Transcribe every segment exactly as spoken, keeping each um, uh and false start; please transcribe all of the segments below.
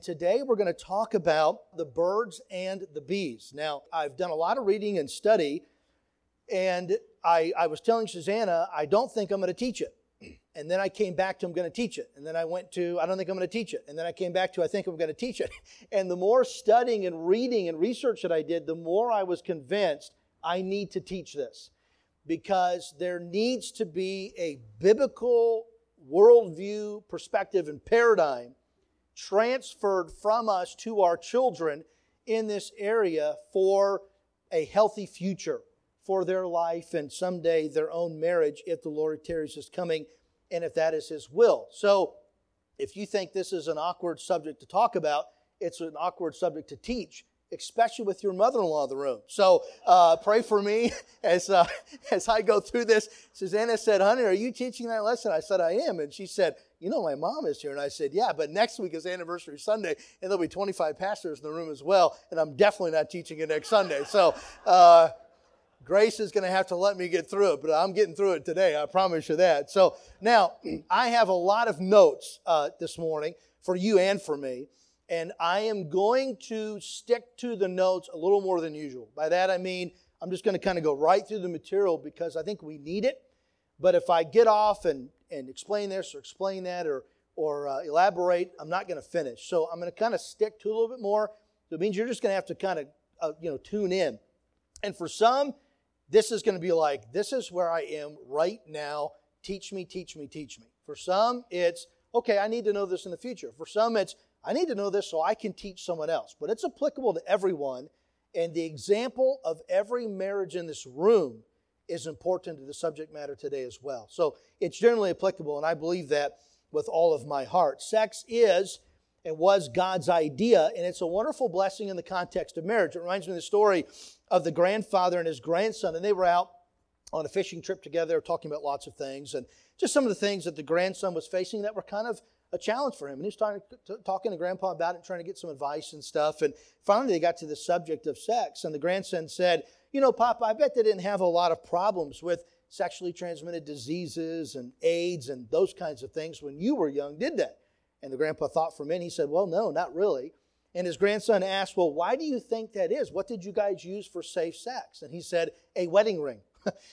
Today we're going to talk about the birds and the bees. Now, I've done a lot of reading and study, and I, I was telling Susanna, I don't think I'm going to teach it. And then I came back to I'm going to teach it. And then I went to, I don't think I'm going to teach it. And then I came back to, I think I'm going to teach it. And the more studying and reading and research that I did, the more I was convinced I need to teach this. Because there needs to be a biblical worldview, perspective, and paradigm transferred from us to our children in this area for a healthy future for their life and someday their own marriage if the Lord tarries is coming and if that is His will. So if you think this is an awkward subject to talk about, it's an awkward subject to teach, especially with your mother-in-law in the room. So uh, pray for me as uh, as I go through this. Susanna said, honey, are you teaching that lesson? I said, I am. And she said, you know, my mom is here. And I said, yeah, but next week is Anniversary Sunday, and there'll be twenty-five pastors in the room as well, and I'm definitely not teaching it next Sunday. So uh, Grace is going to have to let me get through it, but I'm getting through it today, I promise you that. So now, I have a lot of notes uh, this morning for you and for me. And I am going to stick to the notes a little more than usual. By that I mean, I'm just going to kind of go right through the material because I think we need it. But if I get off and, and explain this or explain that or, or uh, elaborate, I'm not going to finish. So I'm going to kind of stick to a little bit more. So it means you're just going to have to kind of uh, you know tune in. And for some, this is going to be like, this is where I am right now. Teach me, teach me, teach me. For some, it's, okay, I need to know this in the future. For some, it's, I need to know this so I can teach someone else. But it's applicable to everyone. And the example of every marriage in this room is important to the subject matter today as well. So it's generally applicable, and I believe that with all of my heart. Sex is and was God's idea, and it's a wonderful blessing in the context of marriage. It reminds me of the story of the grandfather and his grandson, and they were out on a fishing trip together, talking about lots of things, and just some of the things that the grandson was facing that were kind of a challenge for him. And he was talking to, talking to Grandpa about it, trying to get some advice and stuff. And finally they got to the subject of sex. And the grandson said, you know, Papa, I bet they didn't have a lot of problems with sexually transmitted diseases and AIDS and those kinds of things when you were young, did they? And the grandpa thought for a minute. He said, well, no, not really. And his grandson asked, well, why do you think that is? What did you guys use for safe sex? And he said, a wedding ring.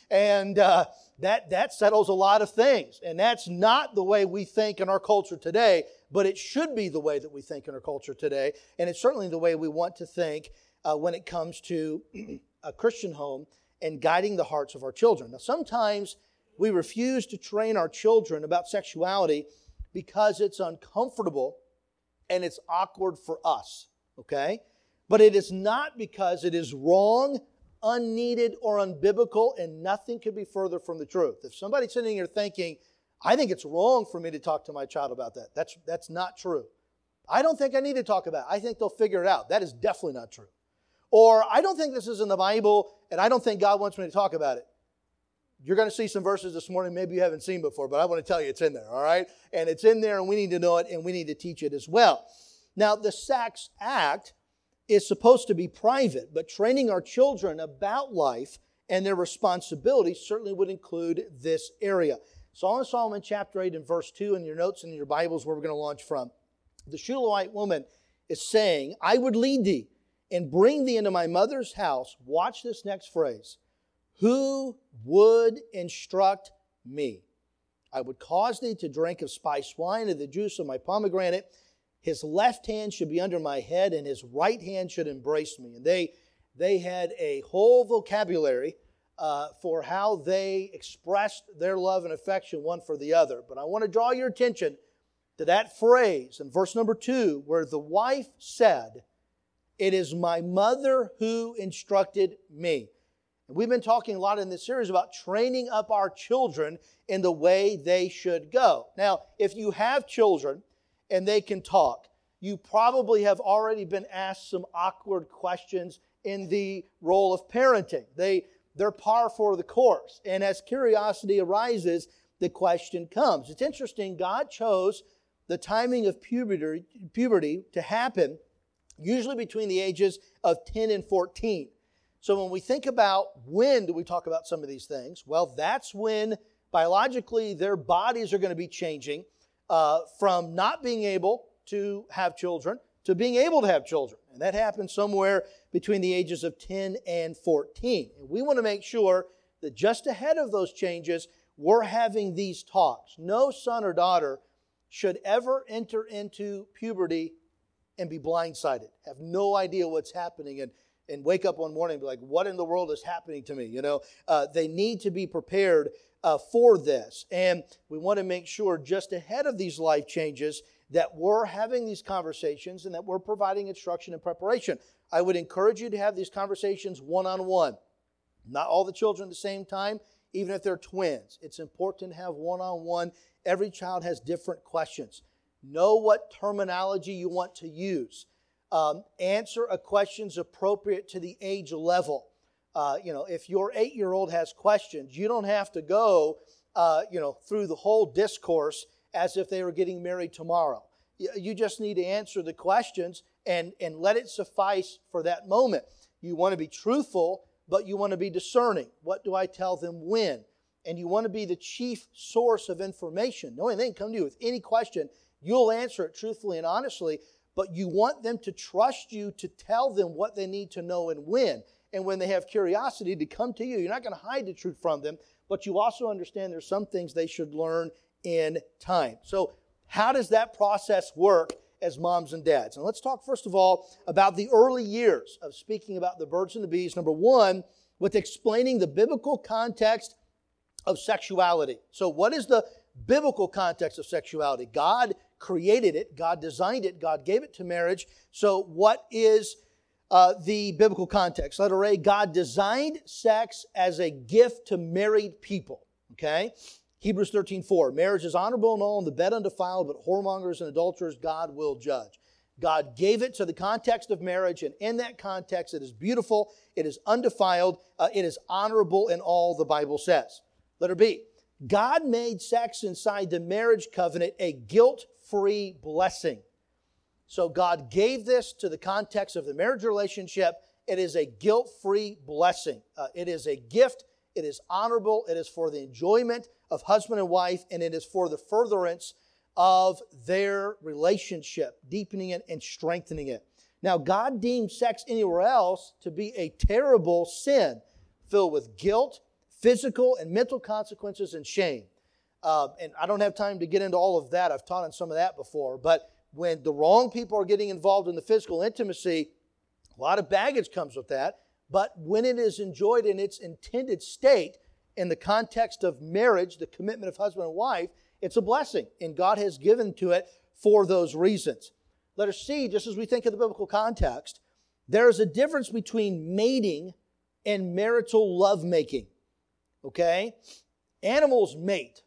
and uh, that that settles a lot of things. And that's not the way we think in our culture today, but it should be the way that we think in our culture today. And it's certainly the way we want to think uh, when it comes to a Christian home and guiding the hearts of our children. Now, sometimes we refuse to train our children about sexuality because it's uncomfortable and it's awkward for us, okay? But it is not because it is wrong, unneeded, or unbiblical, and nothing could be further from the truth. If somebody's sitting here thinking, I think it's wrong for me to talk to my child about that, that's, that's not true. I don't think I need to talk about it. I think they'll figure it out. That is definitely not true. Or, I don't think this is in the Bible, and I don't think God wants me to talk about it. You're going to see some verses this morning maybe you haven't seen before, but I want to tell you it's in there, all right? And it's in there, and we need to know it, and we need to teach it as well. Now, the sex act is supposed to be private, but training our children about life and their responsibilities certainly would include this area. Song of Solomon chapter eight and verse two in your notes and in your Bibles where we're going to launch from. The Shulamite woman is saying, I would lead thee and bring thee into my mother's house. Watch this next phrase. Who would instruct me? I would cause thee to drink of spiced wine and the juice of my pomegranate. His left hand should be under my head, and his right hand should embrace me. And they they had a whole vocabulary uh, for how they expressed their love and affection one for the other. But I want to draw your attention to that phrase in verse number two, where the wife said, it is my mother who instructed me. And we've been talking a lot in this series about training up our children in the way they should go. Now, if you have children, and they can talk, you probably have already been asked some awkward questions in the role of parenting. They, they're par for the course. And as curiosity arises, the question comes. It's interesting, God chose the timing of puberty, puberty to happen usually between the ages of ten and fourteen. So when we think about when do we talk about some of these things, well, that's when biologically their bodies are going to be changing Uh, from not being able to have children to being able to have children. And that happens somewhere between the ages of ten and fourteen. And we want to make sure that just ahead of those changes, we're having these talks. No son or daughter should ever enter into puberty and be blindsided, have no idea what's happening, and, and wake up one morning and be like, what in the world is happening to me? You know, uh, they need to be prepared uh, for this. And we want to make sure just ahead of these life changes that we're having these conversations and that we're providing instruction and preparation. I would encourage you to have these conversations one-on-one. Not all the children at the same time, even if they're twins. It's important to have one-on-one. Every child has different questions. Know what terminology you want to use. Um, answer a questions appropriate to the age level. Uh, you know, if your eight-year-old has questions, you don't have to go, uh, you know, through the whole discourse as if they were getting married tomorrow. You, you just need to answer the questions and, and let it suffice for that moment. You want to be truthful, but you want to be discerning. What do I tell them when? And you want to be the chief source of information. Knowing they can come to you with any question, you'll answer it truthfully and honestly, but you want them to trust you to tell them what they need to know and when. And when they have curiosity, to come to you. You're not going to hide the truth from them, but you also understand there's some things they should learn in time. So how does that process work as moms and dads? And let's talk first of all about the early years of speaking about the birds and the bees. Number one, with explaining the biblical context of sexuality. So what is the biblical context of sexuality? God created it. God designed it. God gave it to marriage. So what is uh, the biblical context? Letter A, God designed sex as a gift to married people. Okay? Hebrews thirteen four, marriage is honorable and all, and the bed undefiled, but whoremongers and adulterers God will judge. God gave it to the context of marriage, and in that context it is beautiful, it is undefiled, uh, it is honorable in all, the Bible says. Letter B, God made sex inside the marriage covenant a guilt-free blessing. So God gave this to the context of the marriage relationship. It is a guilt-free blessing. Uh, it is a gift. It is honorable. It is for the enjoyment of husband and wife, and it is for the furtherance of their relationship, deepening it and strengthening it. Now, God deemed sex anywhere else to be a terrible sin, filled with guilt, physical and mental consequences, and shame. Uh, and I don't have time to get into all of that. I've taught on some of that before. But when the wrong people are getting involved in the physical intimacy, a lot of baggage comes with that. But when it is enjoyed in its intended state, in the context of marriage, the commitment of husband and wife, it's a blessing. And God has given to it for those reasons. Let us see, just as we think of the biblical context, there is a difference between mating and marital lovemaking. Okay? Animals mate.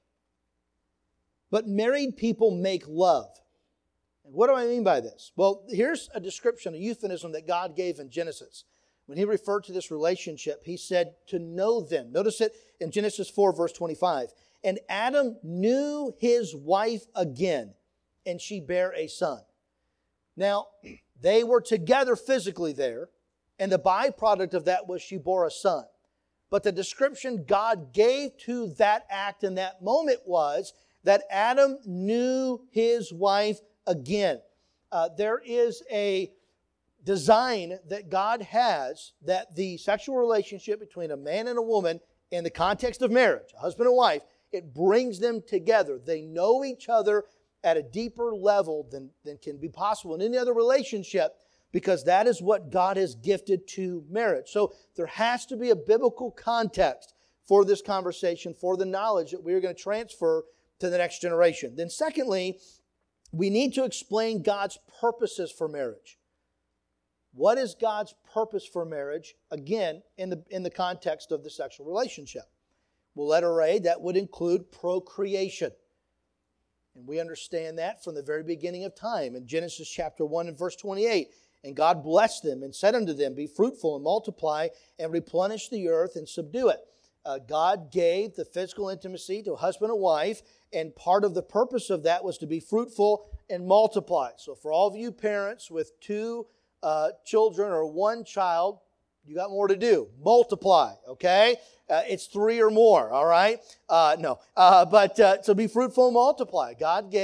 But married people make love. And what do I mean by this? Well, here's a description, a euphemism that God gave in Genesis. When He referred to this relationship, He said to know them. Notice it in Genesis four, verse twenty-five. And Adam knew his wife again, and she bare a son. Now, they were together physically there, and the byproduct of that was she bore a son. But the description God gave to that act in that moment was that Adam knew his wife again. Uh, there is a design that God has that the sexual relationship between a man and a woman in the context of marriage, a husband and wife, it brings them together. They know each other at a deeper level than, than can be possible in any other relationship, because that is what God has gifted to marriage. So there has to be a biblical context for this conversation, for the knowledge that we are going to transfer to the next generation. Then secondly, we need to explain God's purposes for marriage. What is God's purpose for marriage? Again, in the, in the context of the sexual relationship. Well, letter A, that would include procreation. And we understand that from the very beginning of time. In Genesis chapter one and verse twenty-eight, and God blessed them and said unto them, be fruitful and multiply and replenish the earth and subdue it. Uh, God gave the physical intimacy to a husband and wife, and part of the purpose of that was to be fruitful and multiply. So for all of you parents with two uh, children or one child, you got more to do. Multiply, okay? Uh, it's three or more, all right? Uh, no, uh, but uh, so be fruitful and multiply. God gave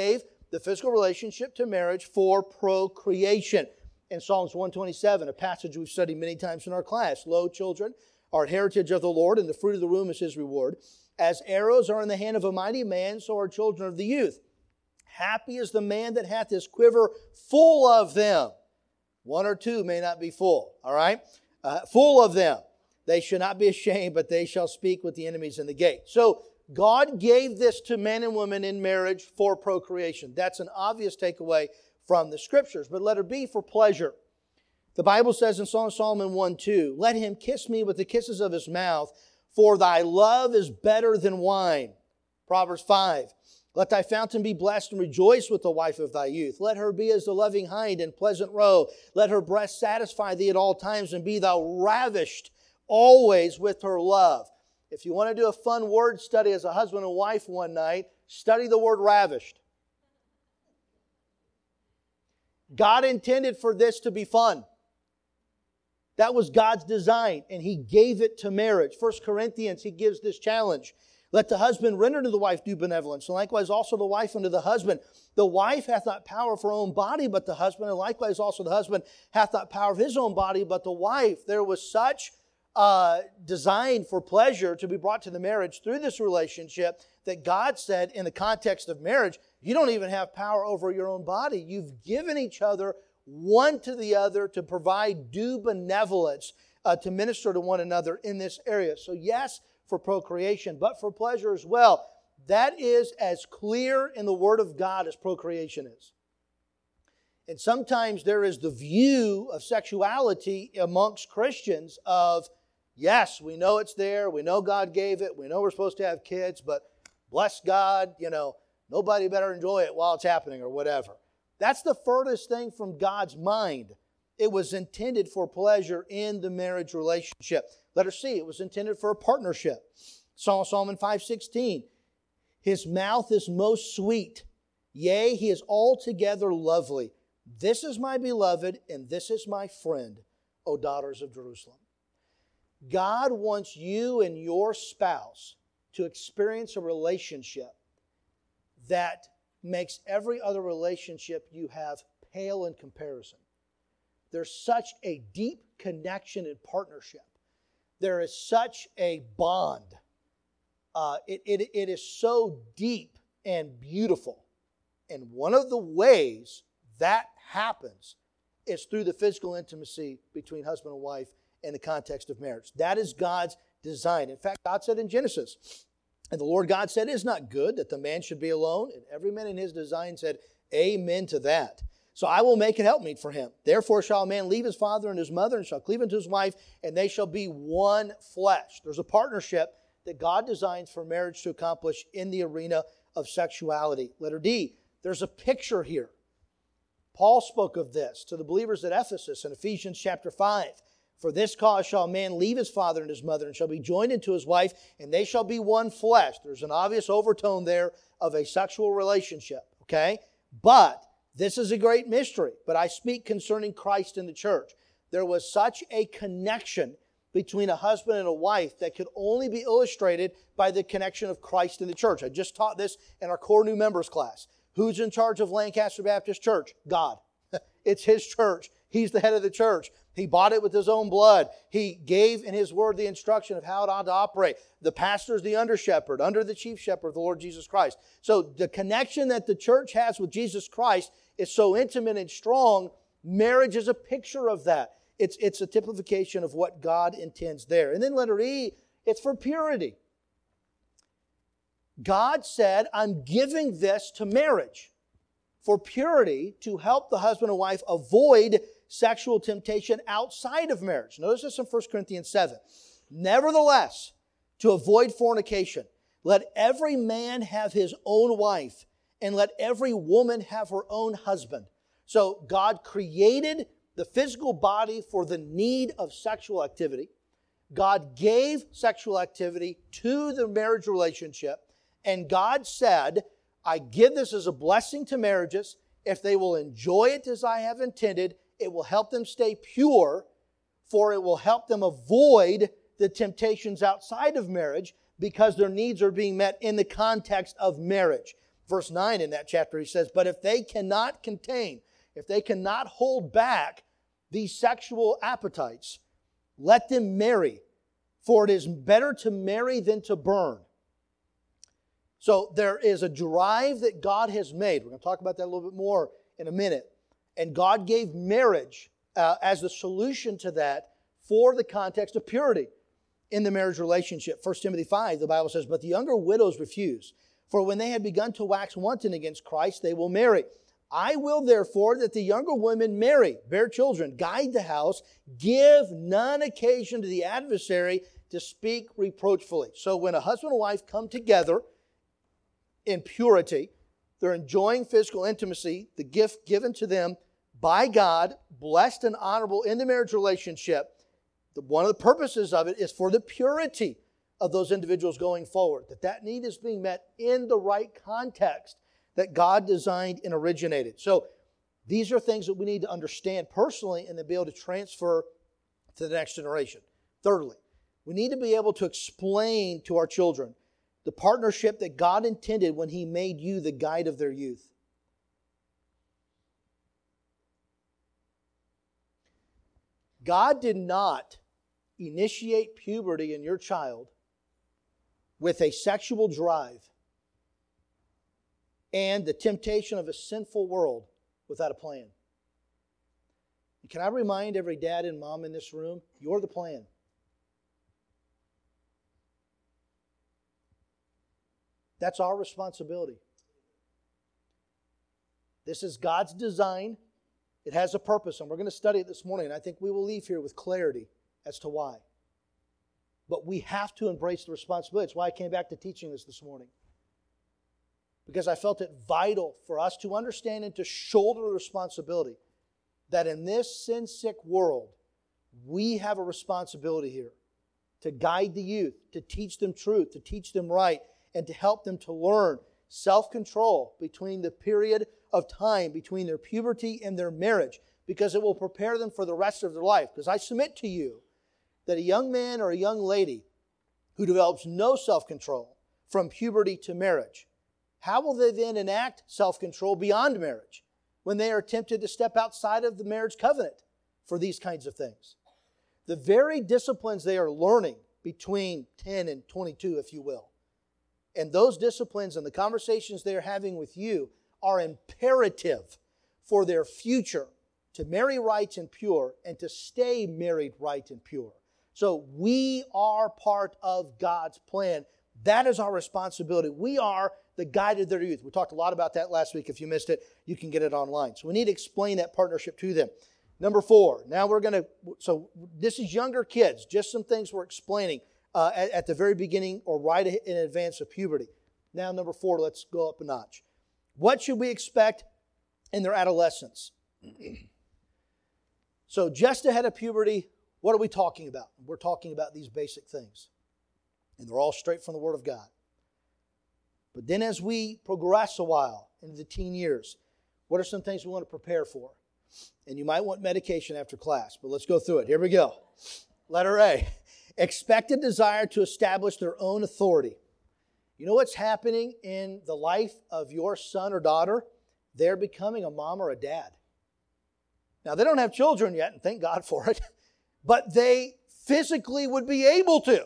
the physical relationship to marriage for procreation. In Psalms one twenty-seven, a passage we've studied many times in our class, lo, children are a heritage of the Lord, and the fruit of the womb is his reward. As arrows are in the hand of a mighty man, so are children of the youth. Happy is the man that hath his quiver full of them. One or two may not be full, all right? Uh, full of them. They shall not be ashamed, but they shall speak with the enemies in the gate. So God gave this to men and women in marriage for procreation. That's an obvious takeaway from the Scriptures. But letter B, for pleasure. The Bible says in Song of Solomon one two, let him kiss me with the kisses of his mouth, for thy love is better than wine. Proverbs five, let thy fountain be blessed and rejoice with the wife of thy youth. Let her be as the loving hind and pleasant roe. Let her breast satisfy thee at all times, and be thou ravished always with her love. If you want to do a fun word study as a husband and wife one night, study the word ravished. God intended for this to be fun. That was God's design, and He gave it to marriage. First Corinthians, He gives this challenge. Let the husband render to the wife due benevolence, and likewise also the wife unto the husband. The wife hath not power of her own body, but the husband, and likewise also the husband hath not power of his own body, but the wife. There was such uh, design for pleasure to be brought to the marriage through this relationship that God said in the context of marriage, you don't even have power over your own body. You've given each other one to the other to provide due benevolence uh, to minister to one another in this area. So yes, for procreation, but for pleasure as well. That is as clear in the Word of God as procreation is. And sometimes there is the view of sexuality amongst Christians of, yes, we know it's there, we know God gave it, we know we're supposed to have kids, but bless God, you know, nobody better enjoy it while it's happening or whatever. That's the furthest thing from God's mind. It was intended for pleasure in the marriage relationship. Letter C, it was intended for a partnership. Psalm of Solomon five sixteen, his mouth is most sweet. Yea, he is altogether lovely. This is my beloved, and this is my friend, O daughters of Jerusalem. God wants you and your spouse to experience a relationship that makes every other relationship you have pale in comparison. There's such a deep connection and partnership. There is such a bond. Uh, it, it, it is so deep and beautiful. And one of the ways that happens is through the physical intimacy between husband and wife in the context of marriage. That is God's design. In fact, God said in Genesis, and the Lord God said, it is not good that the man should be alone. And every man in his design said, amen to that. So I will make an helpmeet for him. Therefore shall a man leave his father and his mother, and shall cleave unto his wife, and they shall be one flesh. There's a partnership that God designs for marriage to accomplish in the arena of sexuality. Letter D, there's a picture here. Paul spoke of this to the believers at Ephesus in Ephesians chapter five. For this cause shall a man leave his father and his mother, and shall be joined unto his wife, and they shall be one flesh. There's an obvious overtone there of a sexual relationship, okay? But this is a great mystery. But I speak concerning Christ and the church. There was such a connection between a husband and a wife that could only be illustrated by the connection of Christ and the church. I just taught this in our core new members class. Who's in charge of Lancaster Baptist Church? God. It's His church. He's the head of the church. He bought it with His own blood. He gave in His word the instruction of how it ought to operate. The pastor is the under shepherd, under the chief shepherd of the Lord Jesus Christ. So the connection that the church has with Jesus Christ is so intimate and strong. Marriage is a picture of that. It's, it's a typification of what God intends there. And then letter E, it's for purity. God said, I'm giving this to marriage for purity, to help the husband and wife avoid sexual temptation outside of marriage. Notice this in First Corinthians seven. Nevertheless, to avoid fornication, let every man have his own wife, and let every woman have her own husband. So God created the physical body for the need of sexual activity. God gave sexual activity to the marriage relationship, and God said, I give this as a blessing to marriages. If they will enjoy it as I have intended, it will help them stay pure, for it will help them avoid the temptations outside of marriage because their needs are being met in the context of marriage. Verse nine in that chapter, he says, but if they cannot contain, if they cannot hold back these sexual appetites, let them marry, for it is better to marry than to burn. So there is a drive that God has made. We're going to talk about that a little bit more in a minute. And God gave marriage uh, as the solution to that for the context of purity in the marriage relationship. First Timothy five, the Bible says, but the younger widows refuse. For when they have begun to wax wanton against Christ, they will marry. I will therefore that the younger women marry, bear children, guide the house, give none occasion to the adversary to speak reproachfully. So when a husband and wife come together in purity, they're enjoying physical intimacy, the gift given to them by God, blessed and honorable in the marriage relationship. The, one of the purposes of it is for the purity of those individuals going forward, that that need is being met in the right context that God designed and originated. So these are things that we need to understand personally and then be able to transfer to the next generation. Thirdly, we need to be able to explain to our children the partnership that God intended when He made you the guide of their youth. God did not initiate puberty in your child with a sexual drive and the temptation of a sinful world without a plan. Can I remind every dad and mom in this room, you're the plan. That's our responsibility. This is God's design. It has a purpose, and we're going to study it this morning, and I think we will leave here with clarity as to why. But we have to embrace the responsibility. That's why I came back to teaching this this morning. Because I felt it vital for us to understand and to shoulder the responsibility that in this sin-sick world, we have a responsibility here to guide the youth, to teach them truth, to teach them right, and to help them to learn self-control between the period of time between their puberty and their marriage, because it will prepare them for the rest of their life. Because I submit to you that a young man or a young lady who develops no self-control from puberty to marriage, how will they then enact self-control beyond marriage when they are tempted to step outside of the marriage covenant for these kinds of things? The very disciplines they are learning between ten and twenty-two, if you will, and those disciplines and the conversations they are having with you are imperative for their future to marry right and pure and to stay married right and pure. So we are part of God's plan. That is our responsibility. We are the guide of their youth. We talked a lot about that last week. If you missed it, you can get it online. So we need to explain that partnership to them. Number four, now we're going to, so this is younger kids, just some things we're explaining uh, at, at the very beginning or right in advance of puberty. Now, number four, let's go up a notch. What should we expect in their adolescence? So just ahead of puberty, what are we talking about? We're talking about these basic things. And they're all straight from the Word of God. But then as we progress a while into the teen years, what are some things we want to prepare for? And you might want medication after class, but let's go through it. Here we go. Letter A, expected desire to establish their own authority. You know what's happening in the life of your son or daughter? They're becoming a mom or a dad. Now, they don't have children yet, and thank God for it, but they physically would be able to.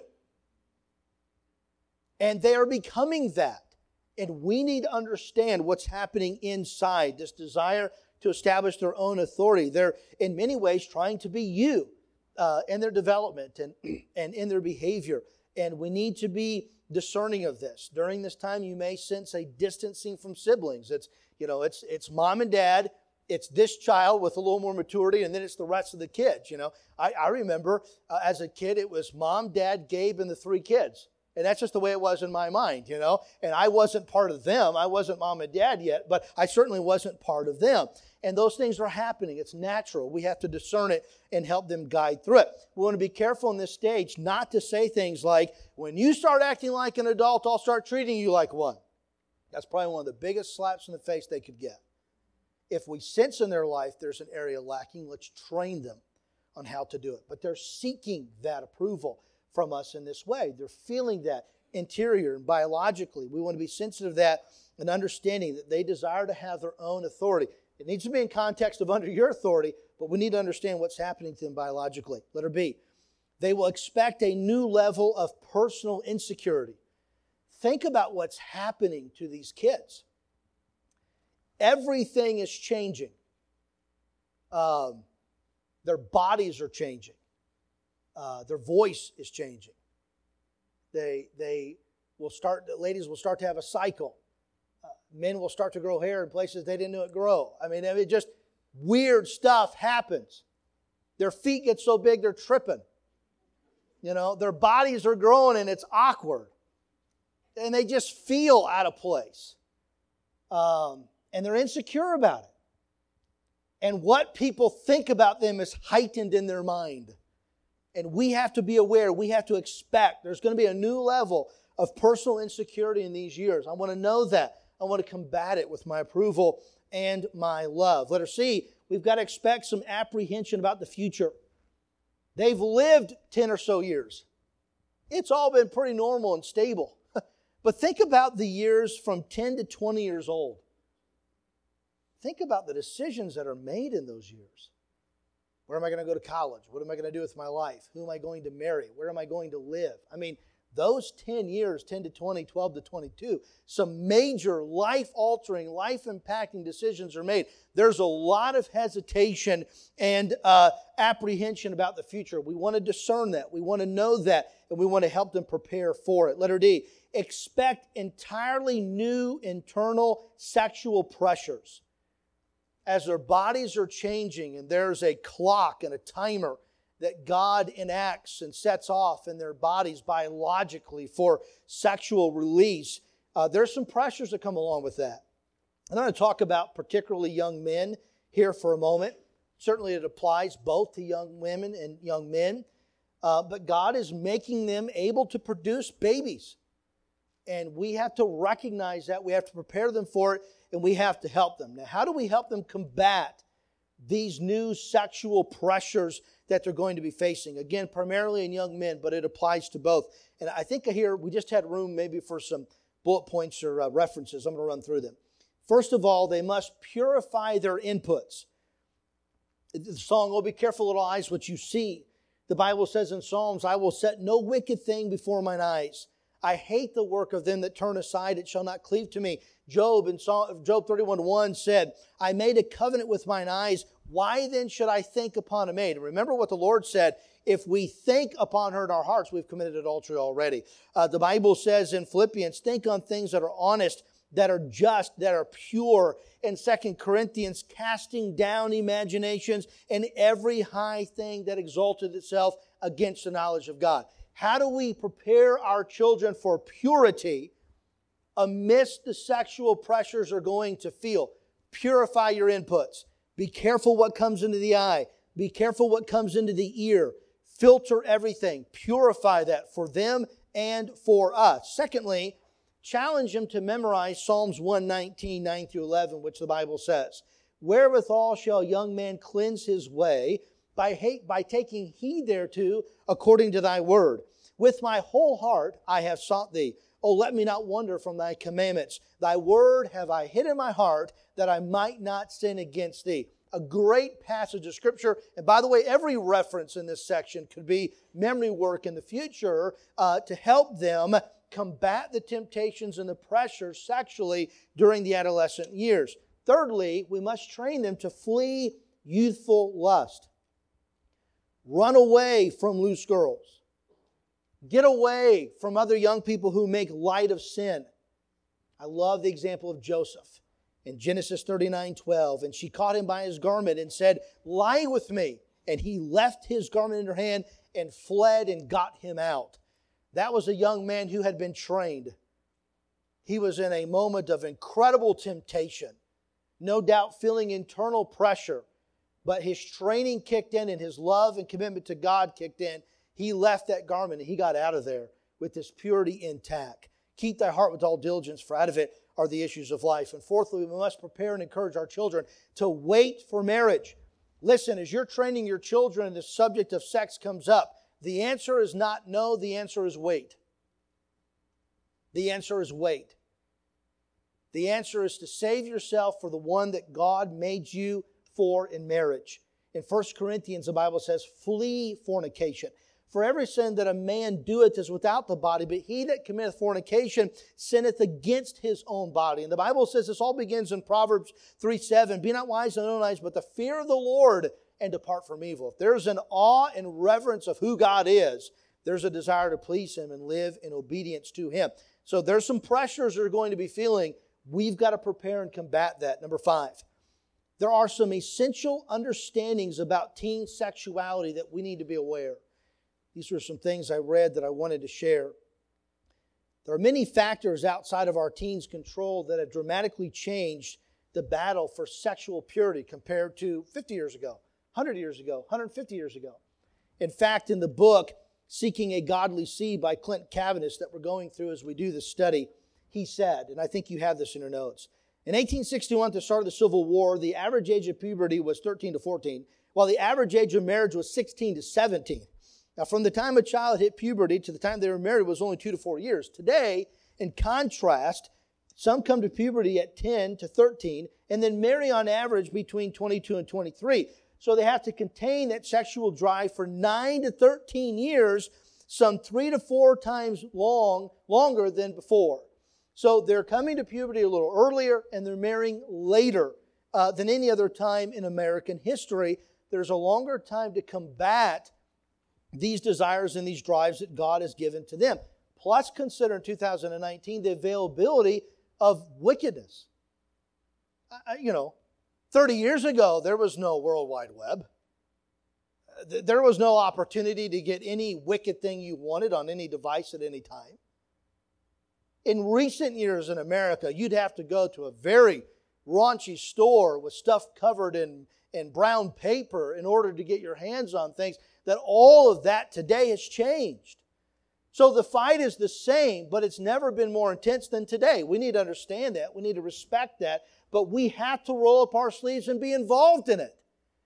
And they are becoming that. And we need to understand what's happening inside, this desire to establish their own authority. They're, in many ways, trying to be you uh, in their development and, and in their behavior. And we need to be discerning of this. During this time, you may sense a distancing from siblings. It's, you know, it's, it's mom and dad, it's this child with a little more maturity, and then it's the rest of the kids, you know. I, I remember uh, as a kid, it was mom, dad, Gabe, and the three kids. And that's just the way it was in my mind, you know. And I wasn't part of them. I wasn't mom and dad yet, but I certainly wasn't part of them. And those things are happening. It's natural. We have to discern it and help them guide through it. We want to be careful in this stage not to say things like, when you start acting like an adult, I'll start treating you like one. That's probably one of the biggest slaps in the face they could get. If we sense in their life there's an area lacking, let's train them on how to do it. But they're seeking that approval from us in this way. They're feeling that. interior and biologically. We want to be sensitive to that and understanding that they desire to have their own authority. It needs to be in context of under your authority, but we need to understand what's happening to them biologically. Letter B, they will expect a new level of personal insecurity. Think about what's happening to these kids. Everything is changing. Um, their bodies are changing. Uh, their voice is changing. They, they will start, ladies will start to have a cycle. Uh, men will start to grow hair in places they didn't know it grow. I mean, it just weird stuff happens. Their feet get so big they're tripping. You know, their bodies are growing and it's awkward. And they just feel out of place. Um, and they're insecure about it. And what people think about them is heightened in their mind. And we have to be aware, we have to expect there's going to be a new level of personal insecurity in these years. I want to know that. I want to combat it with my approval and my love. Letter C, we've got to expect some apprehension about the future. They've lived ten or so years. It's all been pretty normal and stable. But think about the years from ten to twenty years old. Think about the decisions that are made in those years. Where am I going to go to college? What am I going to do with my life? Who am I going to marry? Where am I going to live? I mean, those ten years, ten to twenty, twelve to twenty-two, some major life-altering, life-impacting decisions are made. There's a lot of hesitation and uh, apprehension about the future. We want to discern that. We want to know that, and we want to help them prepare for it. Letter D, expect entirely new internal sexual pressures. As their bodies are changing and there's a clock and a timer that God enacts and sets off in their bodies biologically for sexual release, uh, there's some pressures that come along with that. I'm going to talk about particularly young men here for a moment. Certainly it applies both to young women and young men. Uh, but God is making them able to produce babies. And we have to recognize that. We have to prepare them for it. And we have to help them. Now, how do we help them combat these new sexual pressures that they're going to be facing? Again, primarily in young men, but it applies to both. And I think here we just had room maybe for some bullet points or uh, references. I'm going to run through them. First of all, they must purify their inputs. The song, "Oh, be careful, little eyes, what you see." The Bible says in Psalms, "I will set no wicked thing before mine eyes. I hate the work of them that turn aside. It shall not cleave to me." Job in Job thirty-one one said, "I made a covenant with mine eyes. Why then should I think upon a maid?" And remember what the Lord said, if we think upon her in our hearts, we've committed adultery already. Uh, the Bible says in Philippians, think on things that are honest, that are just, that are pure. In Second Corinthians, casting down imaginations and every high thing that exalted itself against the knowledge of God. How do we prepare our children for purity amidst the sexual pressures they're going to feel? Purify your inputs. Be careful what comes into the eye. Be careful what comes into the ear. Filter everything. Purify that for them and for us. Secondly, challenge them to memorize Psalms one nineteen, nine through eleven, which the Bible says, "Wherewithal shall young man cleanse his way? By, hate, by taking heed thereto, according to thy word. With my whole heart I have sought thee. Oh, let me not wander from thy commandments. Thy word have I hid in my heart, that I might not sin against thee." A great passage of Scripture. And by the way, every reference in this section could be memory work in the future uh, to help them combat the temptations and the pressures sexually during the adolescent years. Thirdly, we must train them to flee youthful lust. Run away from loose girls. Get away from other young people who make light of sin. I love the example of Joseph in Genesis thirty-nine twelve. "And she caught him by his garment and said, lie with me. And he left his garment in her hand and fled and got him out." That was a young man who had been trained. He was in a moment of incredible temptation. No doubt feeling internal pressure. But his training kicked in and his love and commitment to God kicked in. He left that garment and he got out of there with his purity intact. Keep thy heart with all diligence, for out of it are the issues of life. And fourthly, we must prepare and encourage our children to wait for marriage. Listen, as you're training your children and the subject of sex comes up, the answer is not no, the answer is wait. The answer is wait. The answer is to save yourself for the one that God made you for in marriage. In First Corinthians, the Bible says, flee fornication. For every sin that a man doeth is without the body, but he that committeth fornication sinneth against his own body. And the Bible says this all begins in Proverbs three seven. Be not wise in thine own eyes, but the fear of the Lord, and depart from evil. If there's an awe and reverence of who God is, there's a desire to please Him and live in obedience to Him. So there's some pressures you're going to be feeling. We've got to prepare and combat that. Number five, there are some essential understandings about teen sexuality that we need to be aware. These were some things I read that I wanted to share. There are many factors outside of our teens' control that have dramatically changed the battle for sexual purity compared to fifty years ago, one hundred years ago, one hundred fifty years ago. In fact, in the book, Seeking a Godly Seed by Clint Cavendish that we're going through as we do this study, he said, and I think you have this in your notes, in eighteen sixty-one, at the start of the Civil War, the average age of puberty was thirteen to fourteen, while the average age of marriage was sixteen to seventeen. Now, from the time a child hit puberty to the time they were married was only two to four years. Today, in contrast, some come to puberty at ten to thirteen and then marry on average between twenty-two and twenty-three. So they have to contain that sexual drive for nine to thirteen years, some three to four times long, longer than before. So they're coming to puberty a little earlier and they're marrying later uh, than any other time in American history. There's a longer time to combat these desires and these drives that God has given to them. Plus, consider in two thousand nineteen the availability of wickedness. Uh, you know, thirty years ago, there was no World Wide Web. There was no opportunity to get any wicked thing you wanted on any device at any time. In recent years in America, you'd have to go to a very raunchy store with stuff covered in, in brown paper in order to get your hands on things. That all of that today has changed. So the fight is the same, but it's never been more intense than today. We need to understand that. We need to respect that. But we have to roll up our sleeves and be involved in it.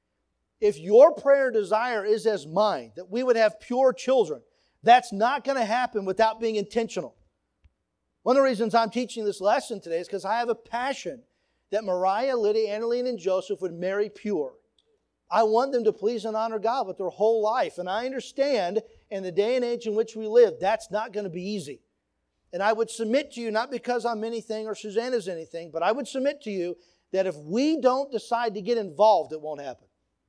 If your prayer desire is as mine, that we would have pure children, that's not going to happen without being intentional. One of the reasons I'm teaching this lesson today is because I have a passion that Mariah, Lydia, Annaline, and Joseph would marry pure. I want them to please and honor God with their whole life. And I understand in the day and age in which we live, that's not going to be easy. And I would submit to you, not because I'm anything or Susanna's anything, but I would submit to you that if we don't decide to get involved, it won't happen.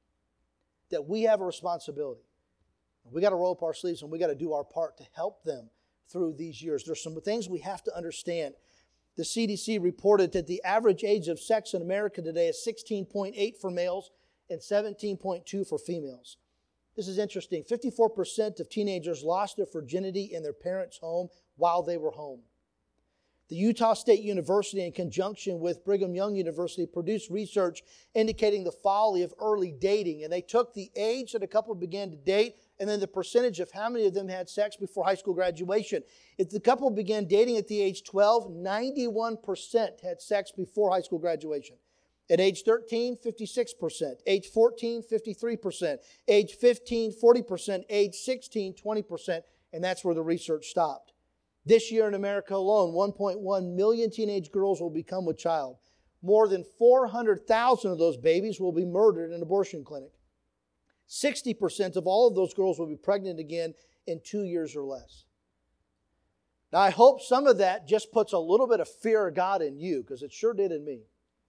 That we have a responsibility. We got to roll up our sleeves and we got to do our part to help them through these years. There's some things we have to understand. The C D C reported that the average age of sex in America today is sixteen point eight for males and seventeen point two for females. This is interesting. fifty-four percent of teenagers lost their virginity in their parents' home while they were home. The Utah State University, in conjunction with Brigham Young University, produced research indicating the folly of early dating. And they took the age that a couple began to date and then the percentage of how many of them had sex before high school graduation. If the couple began dating at the age twelve, ninety-one percent had sex before high school graduation. At age thirteen, fifty-six percent. Age fourteen, fifty-three percent. Age fifteen, forty percent. Age sixteen, twenty percent. And that's where the research stopped. This year in America alone, one point one million teenage girls will become with child. More than four hundred thousand of those babies will be murdered in an abortion clinic. sixty percent of all of those girls will be pregnant again in two years or less. Now, I hope some of that just puts a little bit of fear of God in you, because it sure did in me.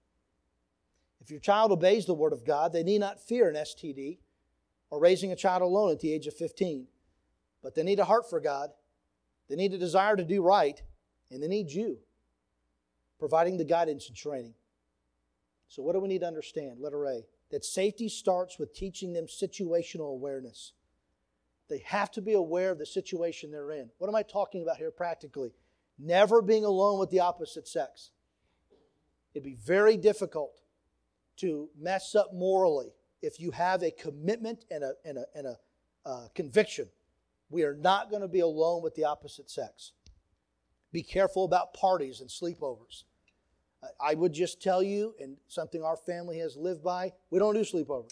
If your child obeys the Word of God, they need not fear an S T D or raising a child alone at the age of fifteen. But they need a heart for God. They need a desire to do right. And they need you providing the guidance and training. So what do we need to understand? Letter A, that safety starts with teaching them situational awareness. They have to be aware of the situation they're in. What am I talking about here practically? Never being alone with the opposite sex. It'd be very difficult to mess up morally if you have a commitment and a, and a, and a uh, conviction. We are not going to be alone with the opposite sex. Be careful about parties and sleepovers. I would just tell you, and something our family has lived by, we don't do sleepovers.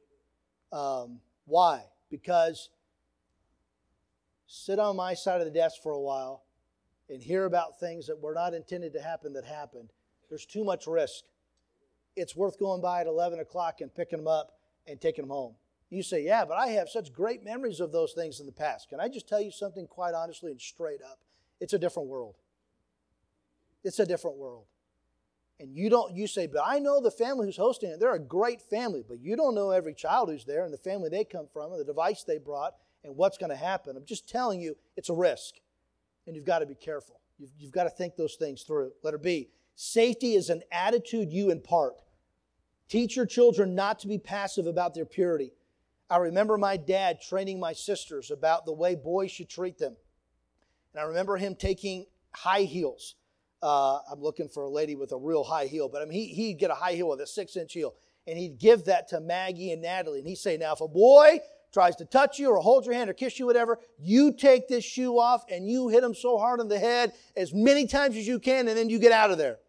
Um, why? Because sit on my side of the desk for a while and hear about things that were not intended to happen that happened, there's too much risk. It's worth going by at eleven o'clock and picking them up and taking them home. You say, yeah, but I have such great memories of those things in the past. Can I just tell you something quite honestly and straight up? It's a different world. It's a different world. And you don't, you say, but I know the family who's hosting it. They're a great family, but you don't know every child who's there and the family they come from and the device they brought and what's going to happen. I'm just telling you, it's a risk. And you've got to be careful. You've, you've got to think those things through. Letter B, safety is an attitude you impart. Teach your children not to be passive about their purity. I remember my dad training my sisters about the way boys should treat them. And I remember him taking high heels. Uh, I'm looking for a lady with a real high heel, but I mean, he, he'd get a high heel with a six-inch heel, and he'd give that to Maggie and Natalie. And he'd say, now, if a boy tries to touch you or hold your hand or kiss you, whatever, you take this shoe off and you hit him so hard on the head as many times as you can, and then you get out of there.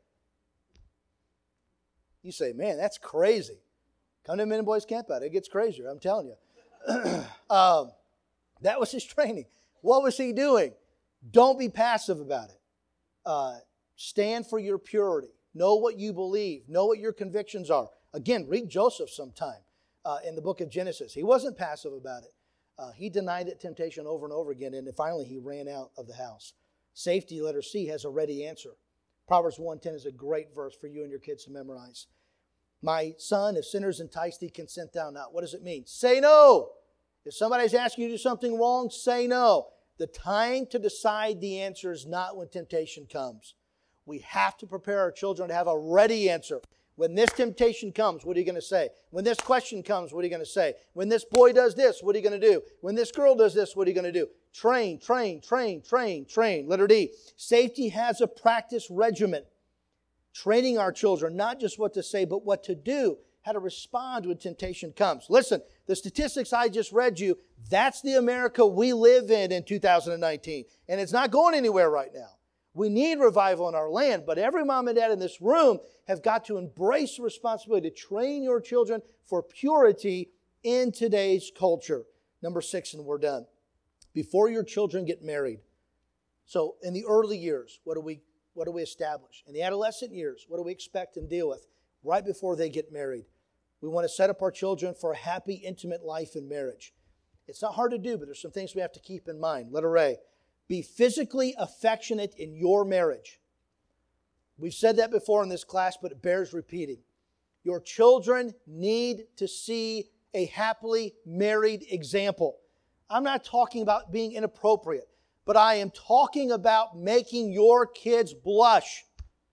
You say, man, that's crazy. Come to Men and Boys Camp Out. It gets crazier, I'm telling you. um, that was his training. What was he doing? Don't be passive about it. Uh, stand for your purity. Know what you believe. Know what your convictions are. Again, read Joseph sometime uh, in the book of Genesis. He wasn't passive about it. Uh, he denied that temptation over and over again, and then finally he ran out of the house. Safety, letter C, has a ready answer. Proverbs one ten is a great verse for you and your kids to memorize. My son, if sinners entice thee, consent thou not. What does it mean? Say no. If somebody's asking you to do something wrong, say no. The time to decide the answer is not when temptation comes. We have to prepare our children to have a ready answer. When this temptation comes, what are you going to say? When this question comes, what are you going to say? When this boy does this, what are you going to do? When this girl does this, what are you going to do? Train, train, train, train, train. Letter D, safety has a practice regimen. Training our children, not just what to say, but what to do, how to respond when temptation comes. Listen, the statistics I just read you, that's the America we live in in two thousand nineteen. And it's not going anywhere right now. We need revival in our land, but every mom and dad in this room have got to embrace the responsibility to train your children for purity in today's culture. Number six, and we're done. Before your children get married. So in the early years, what do we What do we establish? In the adolescent years, what do we expect and deal with right before they get married? We want to set up our children for a happy, intimate life in marriage. It's not hard to do, but there's some things we have to keep in mind. Letter A, be physically affectionate in your marriage. We've said that before in this class, but it bears repeating. Your children need to see a happily married example. I'm not talking about being inappropriate, but I am talking about making your kids blush.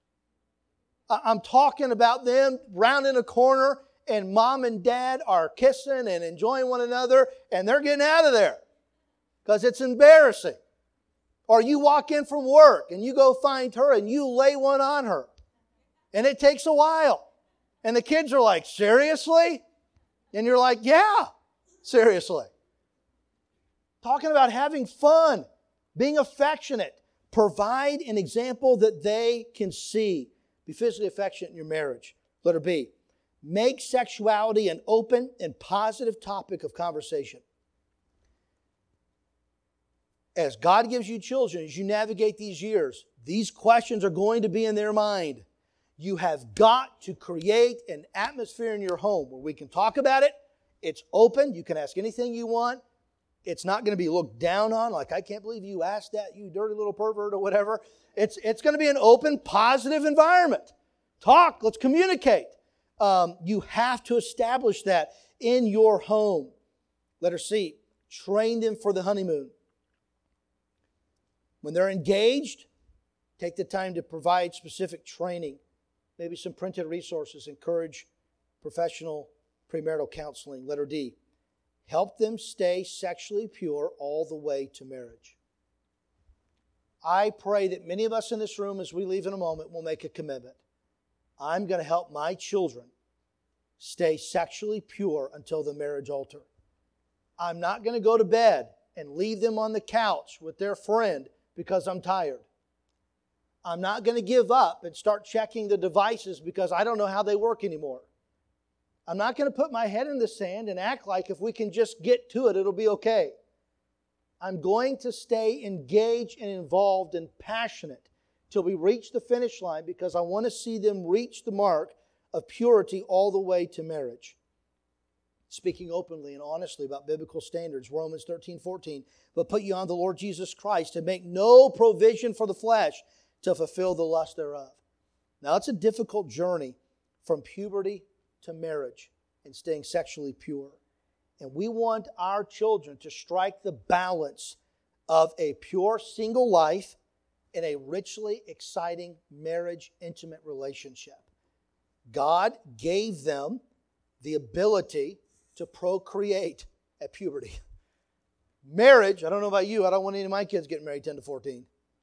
I'm talking about them rounding a corner and mom and dad are kissing and enjoying one another and they're getting out of there because it's embarrassing. Or you walk in from work and you go find her and you lay one on her. And it takes a while. And the kids are like, seriously? And you're like, yeah, seriously. Talking about having fun. Being affectionate. Provide an example that they can see. Be physically affectionate in your marriage. Letter B. Make sexuality an open and positive topic of conversation. As God gives you children, as you navigate these years, these questions are going to be in their mind. You have got to create an atmosphere in your home where we can talk about it. It's open. You can ask anything you want. It's not going to be looked down on, like, I can't believe you asked that, you dirty little pervert or whatever. It's, it's going to be an open, positive environment. Talk. Let's communicate. Um, you have to establish that in your home. Letter C. Train them for the honeymoon. When they're engaged, take the time to provide specific training. Maybe some printed resources. Encourage professional premarital counseling. Letter D. Help them stay sexually pure all the way to marriage. I pray that many of us in this room, as we leave in a moment, will make a commitment. I'm going to help my children stay sexually pure until the marriage altar. I'm not going to go to bed and leave them on the couch with their friend because I'm tired. I'm not going to give up and start checking the devices because I don't know how they work anymore. I'm not going to put my head in the sand and act like if we can just get to it, it'll be okay. I'm going to stay engaged and involved and passionate till we reach the finish line because I want to see them reach the mark of purity all the way to marriage. Speaking openly and honestly about biblical standards, Romans thirteen fourteen, but put you on the Lord Jesus Christ and make no provision for the flesh to fulfill the lust thereof. Now, it's a difficult journey from puberty to marriage and staying sexually pure. And we want our children to strike the balance of a pure single life and a richly exciting marriage, intimate relationship. God gave them the ability to procreate at puberty. Marriage, I don't know about you, I don't want any of my kids getting married ten to fourteen.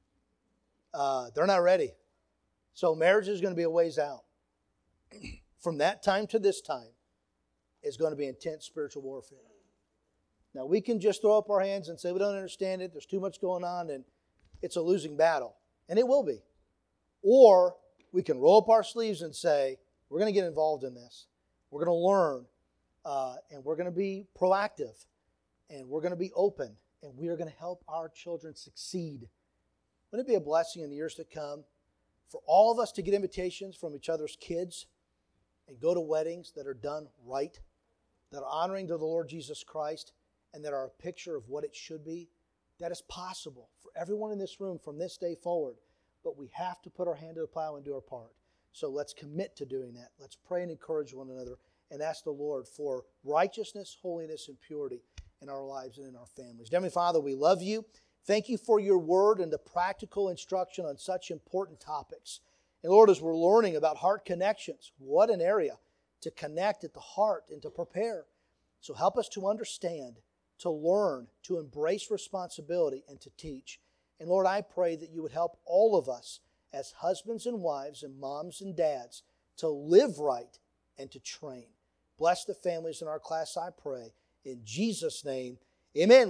Uh, they're not ready. So marriage is going to be a ways out. From that time to this time is going to be intense spiritual warfare. Now, we can just throw up our hands and say we don't understand it, there's too much going on, and it's a losing battle. And it will be. Or we can roll up our sleeves and say, we're going to get involved in this. We're going to learn. Uh, and we're going to be proactive. And we're going to be open. And we are going to help our children succeed. Wouldn't it be a blessing in the years to come for all of us to get invitations from each other's kids and go to weddings that are done right, that are honoring to the Lord Jesus Christ, and that are a picture of what it should be? That is possible for everyone in this room from this day forward. But we have to put our hand to the plow and do our part. So let's commit to doing that. Let's pray and encourage one another and ask the Lord for righteousness, holiness, and purity in our lives and in our families. Heavenly Father, we love you. Thank you for your word and the practical instruction on such important topics. And Lord, as we're learning about heart connections, what an area to connect at the heart and to prepare. So help us to understand, to learn, to embrace responsibility, and to teach. And Lord, I pray that you would help all of us as husbands and wives and moms and dads to live right and to train. Bless the families in our class, I pray. In Jesus' name, amen.